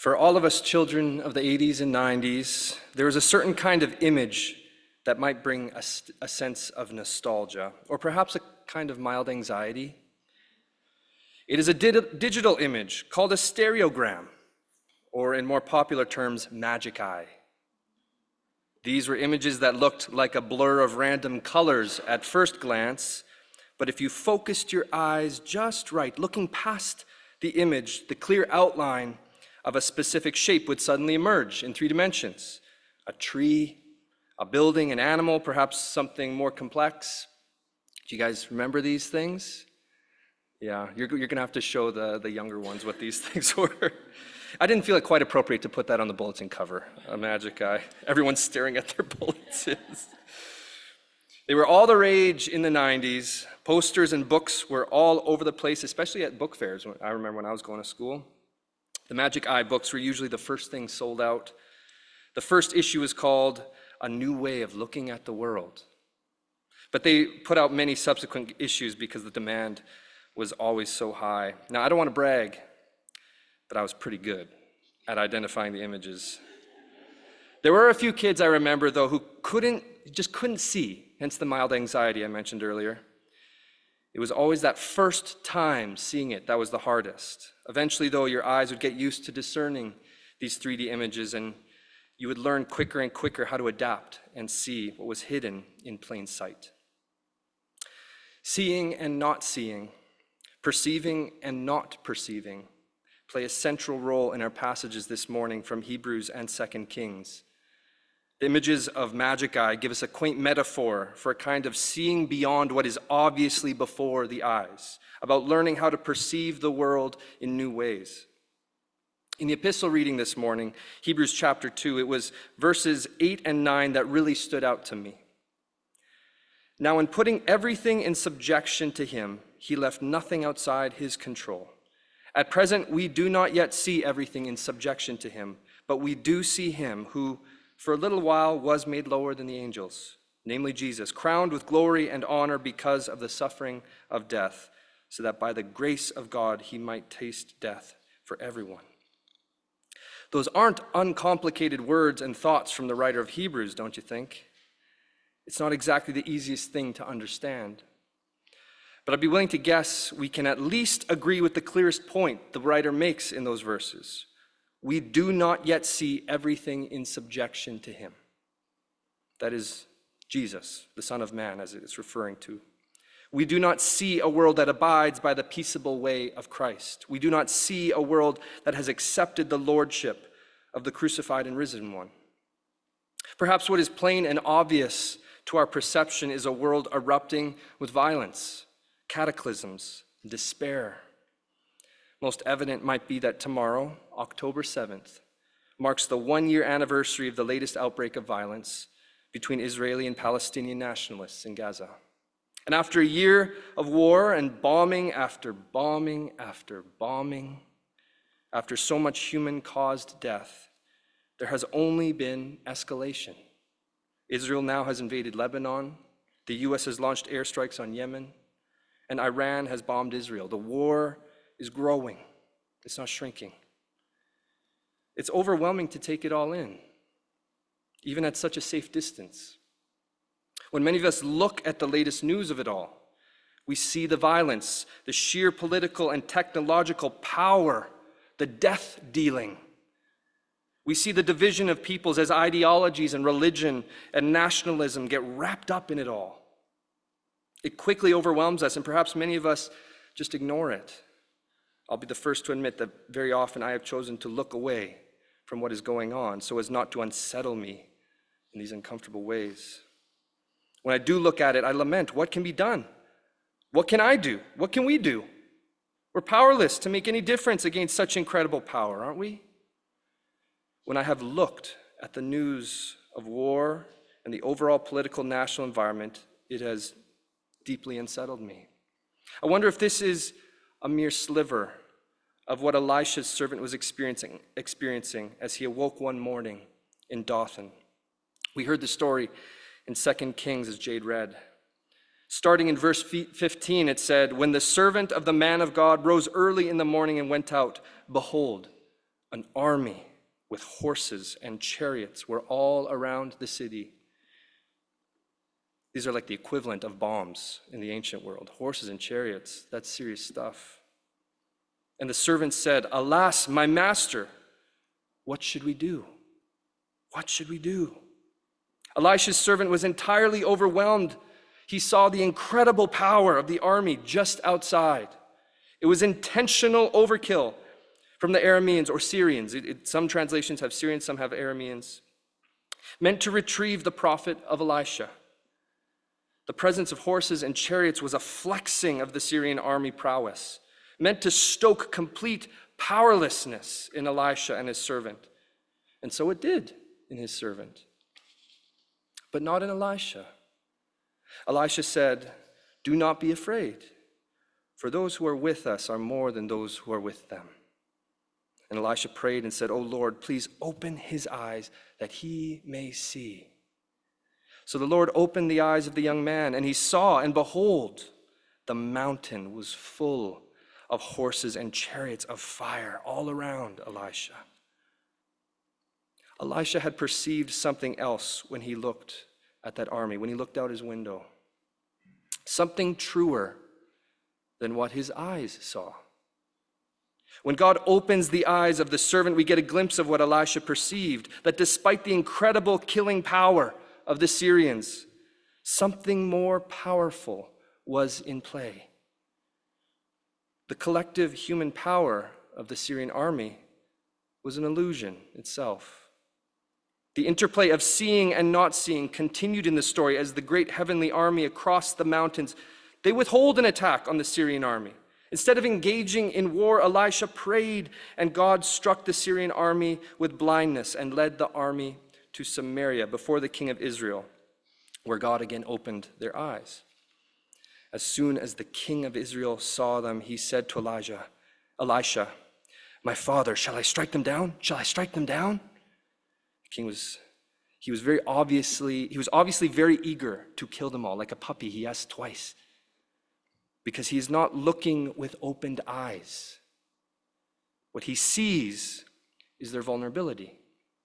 For all of us children of the 80s and 90s, there is a certain kind of image that might bring a sense of nostalgia, or perhaps a kind of mild anxiety. It is a digital image called a stereogram, or in more popular terms, magic eye. These were images that looked like a blur of random colors at first glance, but if you focused your eyes just right, looking past the image, the clear outline of a specific shape would suddenly emerge in 3 dimensions. A tree, a building, an animal, perhaps something more complex. Do you guys remember these things? Yeah, you're gonna have to show the younger ones what these things were. I didn't feel it quite appropriate to put that on the bulletin cover, a magic eye. Everyone's staring at their bulletins. They were all the rage in the 90s. Posters and books were all over the place, especially at book fairs. I remember when I was going to school. The magic eye books were usually the first thing sold out. The first issue was called A New Way of Looking at the World. But they put out many subsequent issues because the demand was always so high. Now, I don't want to brag, but I was pretty good at identifying the images. There were a few kids I remember, though, who just couldn't see, hence the mild anxiety I mentioned earlier. It was always that first time seeing it that was the hardest. Eventually, though, your eyes would get used to discerning these 3D images, and you would learn quicker and quicker how to adapt and see what was hidden in plain sight. Seeing and not seeing, perceiving and not perceiving, play a central role in our passages this morning from Hebrews and 2 Kings. The images of magic eye give us a quaint metaphor for a kind of seeing beyond what is obviously before the eyes, about learning how to perceive the world in new ways. In the epistle reading this morning, Hebrews chapter 2, it was verses 8 and 9 that really stood out to me. Now, in putting everything in subjection to him, he left nothing outside his control. At present, we do not yet see everything in subjection to him, but we do see him who, for a little while, was made lower than the angels, namely Jesus, crowned with glory and honor because of the suffering of death, so that by the grace of God he might taste death for everyone. Those aren't uncomplicated words and thoughts from the writer of Hebrews, don't you think? It's not exactly the easiest thing to understand. But I'd be willing to guess we can at least agree with the clearest point the writer makes in those verses. We do not yet see everything in subjection to him. That is Jesus, the Son of Man, as it is referring to. We do not see a world that abides by the peaceable way of Christ. We do not see a world that has accepted the lordship of the crucified and risen one. Perhaps what is plain and obvious to our perception is a world erupting with violence, cataclysms, and despair. Most evident might be that tomorrow, October 7th, marks the 1-year anniversary of the latest outbreak of violence between Israeli and Palestinian nationalists in Gaza. And after a year of war and bombing after bombing after bombing, after so much human-caused death, there has only been escalation. Israel now has invaded Lebanon, the US has launched airstrikes on Yemen, and Iran has bombed Israel. The war is growing. It's not shrinking. It's overwhelming to take it all in, even at such a safe distance. When many of us look at the latest news of it all, we see the violence, the sheer political and technological power, the death dealing. We see the division of peoples as ideologies and religion and nationalism get wrapped up in it all. It quickly overwhelms us, and perhaps many of us just ignore it. I'll be the first to admit that very often I have chosen to look away from what is going on so as not to unsettle me in these uncomfortable ways. When I do look at it, I lament, what can be done? What can I do? What can we do? We're powerless to make any difference against such incredible power, aren't we? When I have looked at the news of war and the overall political national environment, it has deeply unsettled me. I wonder if this is a mere sliver of what Elisha's servant was experiencing as he awoke one morning in Dothan. We heard the story in 2 Kings as Jade read. Starting in verse 15, it said, "When the servant of the man of God rose early in the morning and went out, behold, An army with horses and chariots were all around the city. These are like the equivalent of bombs in the ancient world. Horses and chariots, that's serious stuff. And the servant said, "Alas, my master, what should we do? What should we do?" Elisha's servant was entirely overwhelmed. He saw the incredible power of the army just outside. It was intentional overkill from the Arameans or Syrians. Some translations have Syrians, some have Arameans. Meant to retrieve the prophet of Elisha. The presence of horses and chariots was a flexing of the Syrian army prowess, meant to stoke complete powerlessness in Elisha and his servant. And so it did in his servant, but not in Elisha. Elisha said, "Do not be afraid, for those who are with us are more than those who are with them." And Elisha prayed and said, "O Lord, please open his eyes that he may see." So the Lord opened the eyes of the young man, and he saw, and behold, the mountain was full of horses and chariots of fire all around Elisha. Elisha had perceived something else when he looked at that army, when he looked out his window. Something truer than what his eyes saw. When God opens the eyes of the servant, we get a glimpse of what Elisha perceived, that despite the incredible killing power of the Syrians, something more powerful was in play. The collective human power of the Syrian army was an illusion itself. The interplay of seeing and not seeing continued in the story as the great heavenly army across the mountains, they withhold an attack on the Syrian army. Instead of engaging in war, Elisha prayed, and God struck the Syrian army with blindness and led the army to Samaria before the king of Israel, where God again opened their eyes. As soon as the king of Israel saw them, he said to Elisha, "My father, shall I strike them down? Shall I strike them down?" The king was obviously very eager to kill them all. Like a puppy, he asked twice, because he is not looking with opened eyes. What he sees is their vulnerability.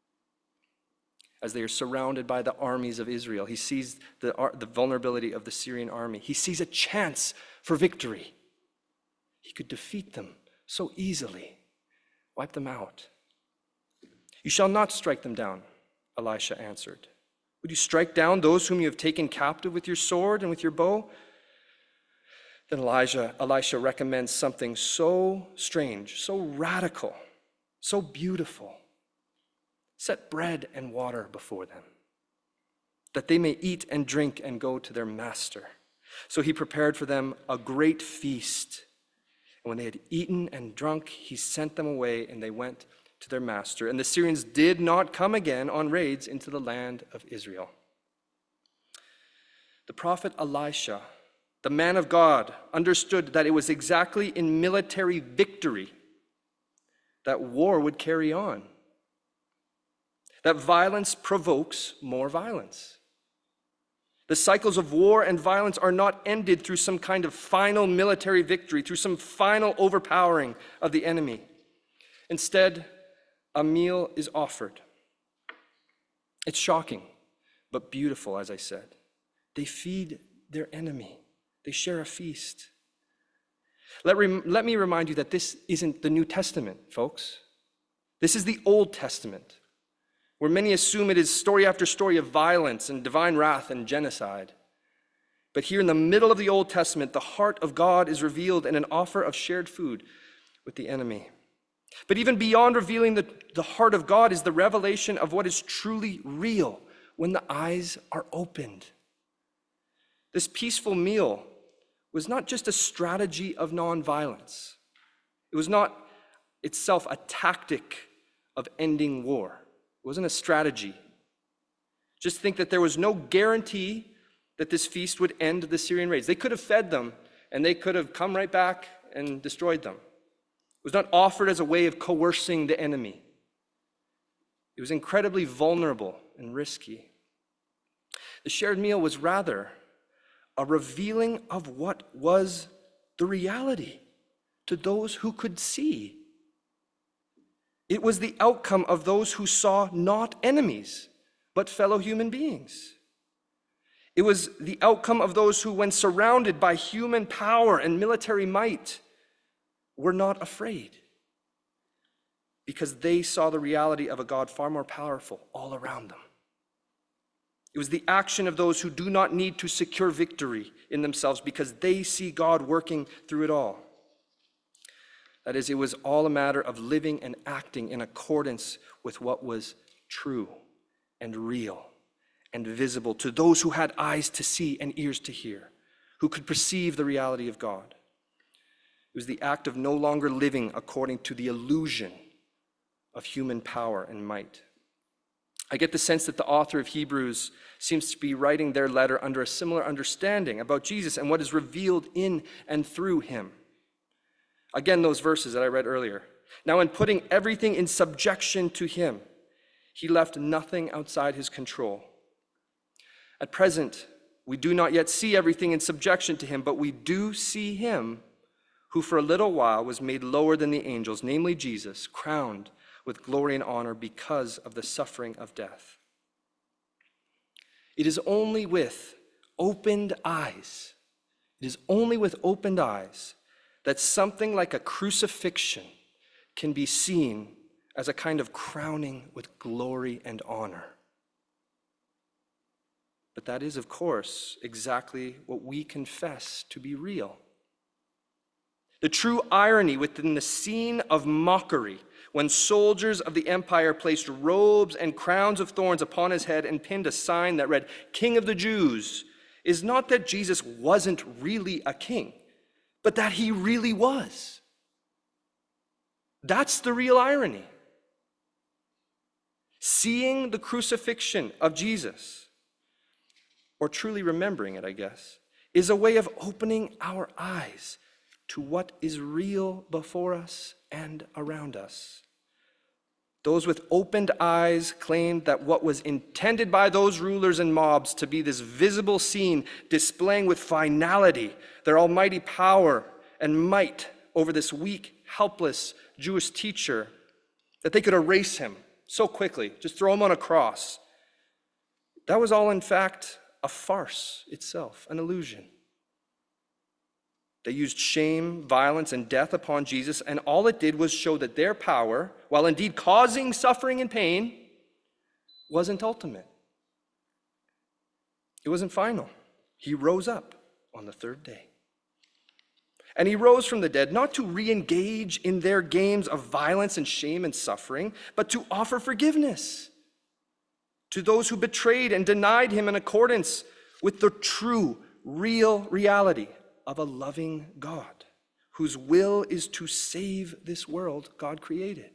As they are surrounded by the armies of Israel, he sees the vulnerability of the Syrian army. He sees a chance for victory. He could defeat them so easily, wipe them out. "You shall not strike them down," Elisha answered. "Would you strike down those whom you have taken captive with your sword and with your bow?" Then Elisha recommends something so strange, so radical, so beautiful. "Set bread and water before them, that they may eat and drink and go to their master." So he prepared for them a great feast. And when they had eaten and drunk, he sent them away, and they went to their master. And the Syrians did not come again on raids into the land of Israel. The prophet Elisha, the man of God, understood that it was exactly in military victory that war would carry on. That violence provokes more violence. The cycles of war and violence are not ended through some kind of final military victory, through some final overpowering of the enemy. Instead, a meal is offered. It's shocking, but beautiful, as I said. They feed their enemy. They share a feast. Let me remind you that this isn't the New Testament, folks. This is the Old Testament, where many assume it is story after story of violence and divine wrath and genocide. But here in the middle of the Old Testament, the heart of God is revealed in an offer of shared food with the enemy. But even beyond revealing the heart of God is the revelation of what is truly real when the eyes are opened. This peaceful meal was not just a strategy of nonviolence. It was not itself a tactic of ending war. It wasn't a strategy. Just think that there was no guarantee that this feast would end the Syrian raids. They could have fed them, and they could have come right back and destroyed them. It was not offered as a way of coercing the enemy. It was incredibly vulnerable and risky. The shared meal was rather a revealing of what was the reality to those who could see. It was the outcome of those who saw not enemies, but fellow human beings. It was the outcome of those who, when surrounded by human power and military might, were not afraid, because they saw the reality of a God far more powerful all around them. It was the action of those who do not need to secure victory in themselves because they see God working through it all. That is, it was all a matter of living and acting in accordance with what was true and real and visible to those who had eyes to see and ears to hear, who could perceive the reality of God. It was the act of no longer living according to the illusion of human power and might. I get the sense that the author of Hebrews seems to be writing their letter under a similar understanding about Jesus and what is revealed in and through him. Again, those verses that I read earlier. Now, in putting everything in subjection to him, he left nothing outside his control. At present, we do not yet see everything in subjection to him, but we do see him who for a little while was made lower than the angels, namely Jesus, crowned with glory and honor because of the suffering of death. It is only with opened eyes, that something like a crucifixion can be seen as a kind of crowning with glory and honor. But that is, of course, exactly what we confess to be real. The true irony within the scene of mockery, when soldiers of the empire placed robes and crowns of thorns upon his head and pinned a sign that read, "King of the Jews," is not that Jesus wasn't really a king, but that he really was. That's the real irony. Seeing the crucifixion of Jesus, or truly remembering it, I guess, is a way of opening our eyes to what is real before us and around us. Those with opened eyes claimed that what was intended by those rulers and mobs to be this visible scene displaying with finality their almighty power and might over this weak, helpless Jewish teacher, that they could erase him so quickly, just throw him on a cross. That was all, in fact, a farce itself, an illusion. They used shame, violence, and death upon Jesus, and all it did was show that their power, while indeed causing suffering and pain, wasn't ultimate. It wasn't final. He rose up on the third day. And he rose from the dead, not to re-engage in their games of violence and shame and suffering, but to offer forgiveness to those who betrayed and denied him in accordance with the true, real reality of a loving God, whose will is to save this world God created.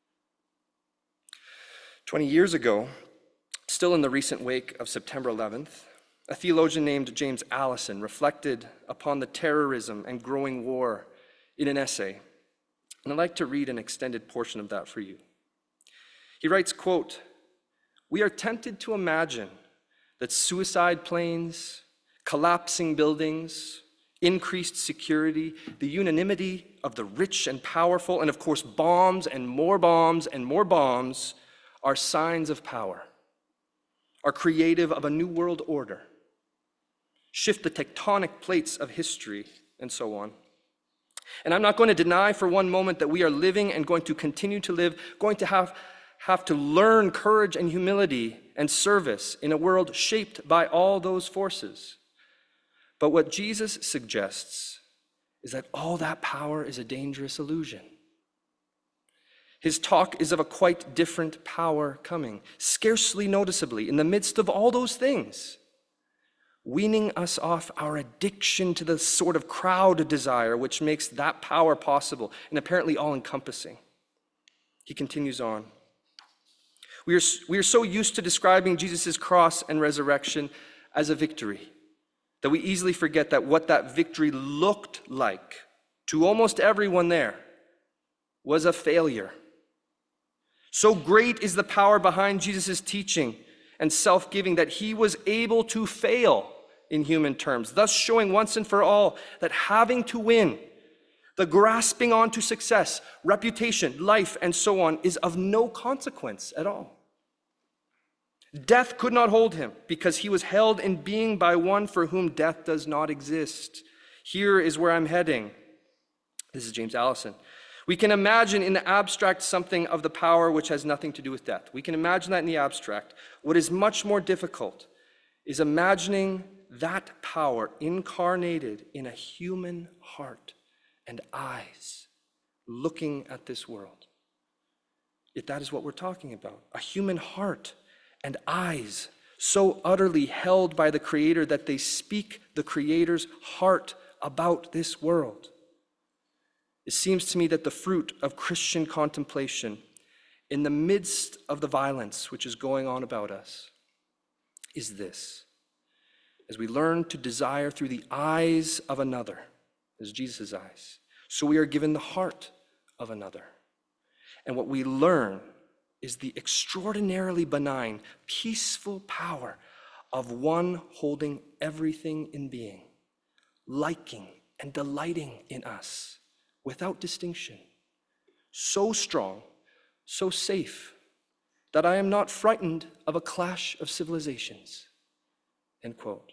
20 years ago, still in the recent wake of September 11th, a theologian named James Allison reflected upon the terrorism and growing war in an essay. And I'd like to read an extended portion of that for you. He writes, quote, "We are tempted to imagine that suicide planes, collapsing buildings, increased security, the unanimity of the rich and powerful, and of course bombs and more bombs and more bombs are signs of power, are creative of a new world order, shift the tectonic plates of history, and so on. And I'm not going to deny for one moment that we are living and going to continue to live, going to have to learn courage and humility and service in a world shaped by all those forces. But what Jesus suggests is that all that power is a dangerous illusion. His talk is of a quite different power coming, scarcely noticeably, in the midst of all those things, weaning us off our addiction to the sort of crowd desire which makes that power possible and apparently all-encompassing. He continues on. We are so used to describing Jesus' cross and resurrection as a victory that we easily forget that what that victory looked like to almost everyone there was a failure. So great is the power behind Jesus' teaching and self-giving that he was able to fail in human terms, thus showing once and for all that having to win, The grasping on to success, reputation, life, and so on is of no consequence at all. Death could not hold him because he was held in being by one for whom death does not exist. Here is where I'm heading. This is James Allison. We can imagine in the abstract something of the power which has nothing to do with death. We can imagine that in the abstract. What is much more difficult is imagining that power incarnated in a human heart and eyes looking at this world. Yet that is what we're talking about. A human heart and eyes so utterly held by the Creator that they speak the Creator's heart about this world. It seems to me that the fruit of Christian contemplation in the midst of the violence which is going on about us is this. As we learn to desire through the eyes of another, as Jesus' eyes, so we are given the heart of another. And what we learn is the extraordinarily benign, peaceful power of one holding everything in being, liking and delighting in us without distinction, so strong, so safe, that I am not frightened of a clash of civilizations. End quote.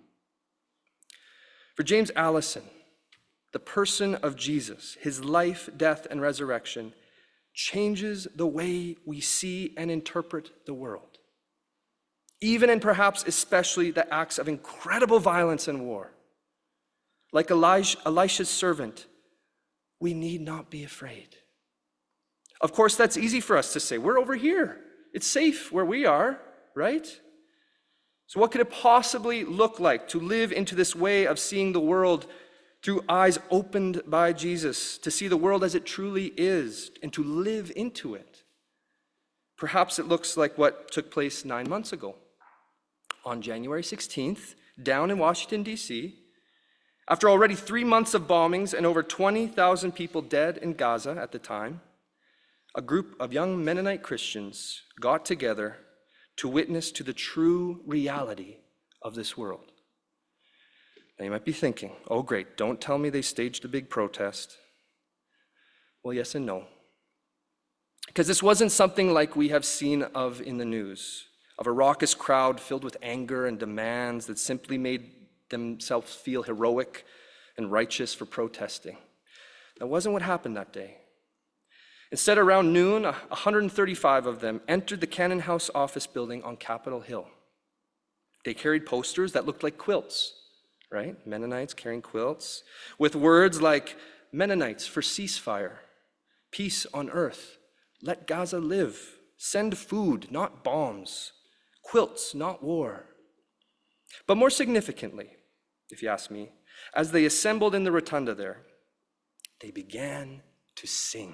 For James Allison, the person of Jesus, his life, death, and resurrection changes the way we see and interpret the world, even and perhaps especially the acts of incredible violence and war. Like Elisha's servant, we need not be afraid. Of course, that's easy for us to say. We're over here. It's safe where we are, right? So what could it possibly look like to live into this way of seeing the world through eyes opened by Jesus, to see the world as it truly is and to live into it? Perhaps it looks like what took place 9 months ago. On January 16th, down in Washington, D.C., after already 3 months of bombings and over 20,000 people dead in Gaza at the time, a group of young Mennonite Christians got together to witness to the true reality of this world. Now you might be thinking, oh great, don't tell me they staged a big protest. Well, yes and no. Because this wasn't something like we have seen of in the news, of a raucous crowd filled with anger and demands that simply made themselves feel heroic and righteous for protesting. That wasn't what happened that day. Instead, around noon, 135 of them entered the Cannon House office building on Capitol Hill. They carried posters that looked like quilts, right? Mennonites carrying quilts, with words like, Mennonites for ceasefire, peace on earth, let Gaza live, send food, not bombs, quilts, not war. But more significantly, if you ask me, as they assembled in the rotunda there, they began to sing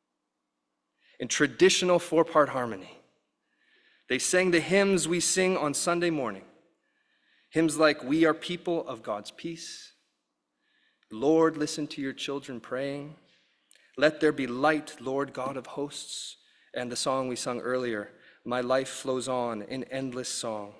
in traditional 4-part harmony. They sang the hymns we sing on Sunday morning. Hymns like, we are people of God's peace. Lord, listen to your children praying. Let there be light, Lord God of hosts. And the song we sung earlier, my life flows on in endless song.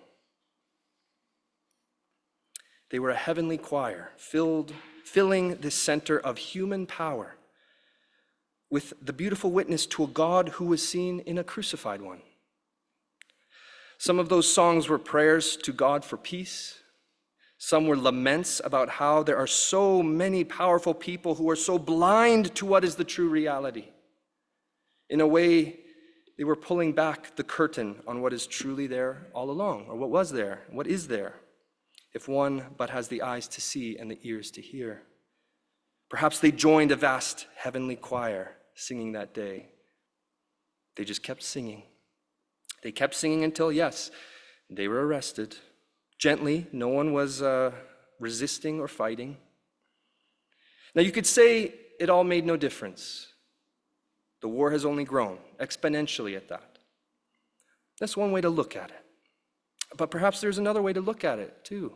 They were a heavenly choir, filling this center of human power with the beautiful witness to a God who was seen in a crucified one. Some of those songs were prayers to God for peace. Some were laments about how there are so many powerful people who are so blind to what is the true reality. In a way, they were pulling back the curtain on what is truly there all along, or what was there, what is there, if one but has the eyes to see and the ears to hear. Perhaps they joined a vast heavenly choir singing that day. They just kept singing. They kept singing until, yes, they were arrested. Gently, no one was resisting or fighting. Now you could say it all made no difference. The war has only grown, exponentially at that. That's one way to look at it. But perhaps there's another way to look at it too.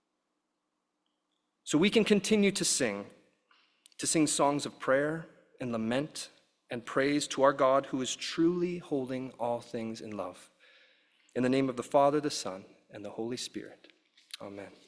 So we can continue to sing songs of prayer and lament and praise to our God who is truly holding all things in love. In the name of the Father, the Son, and the Holy Spirit. Amen.